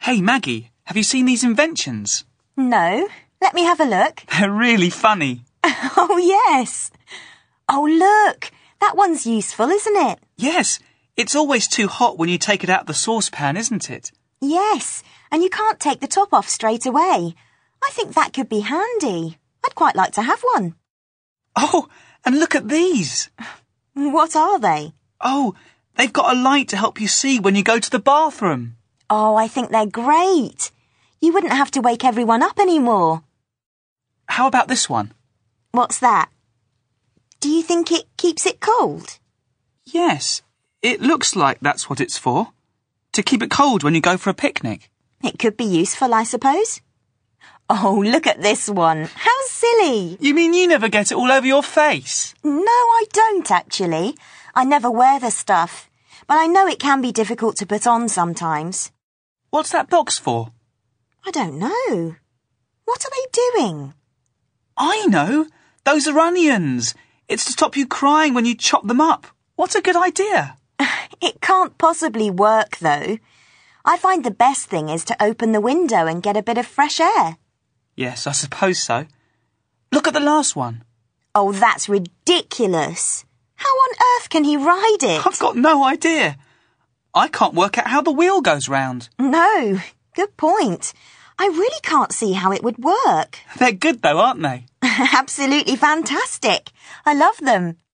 Hey, Maggie, have you seen these inventions? No. Let me have a look. They're really funny. Oh, yes. Oh, look. That one's useful, isn't it? Yes, it's always too hot when you take it out of the saucepan, isn't it? Yes, and you can't take the top off straight away. I think that could be handy. I'd quite like to have one. Oh, and look at these. What are they? Oh, they've got a light to help you see when you go to the bathroom. Oh, I think they're great. You wouldn't have to wake everyone up anymore. How about this one? What's that? Do you think it keeps it cold? Yes, it looks like that's what it's for. To keep it cold when you go for a picnic. It could be useful, I suppose. Oh, look at this one. How silly. You mean you never get it all over your face? No, I don't, actually. I never wear the stuff. But I know it can be difficult to put on sometimes. What's that box for? I don't know. What are they doing? I know. Those are onions. It's to stop you crying when you chop them up. What a good idea. It can't possibly work, though. I find the best thing is to open the window and get a bit of fresh air. Yes, I suppose so. Look at the last one. Oh, that's ridiculous. How on earth can he ride it? I've got no idea. I can't work out how the wheel goes round. No, good point. I really can't see how it would work. They're good though, aren't they? Absolutely fantastic. I love them.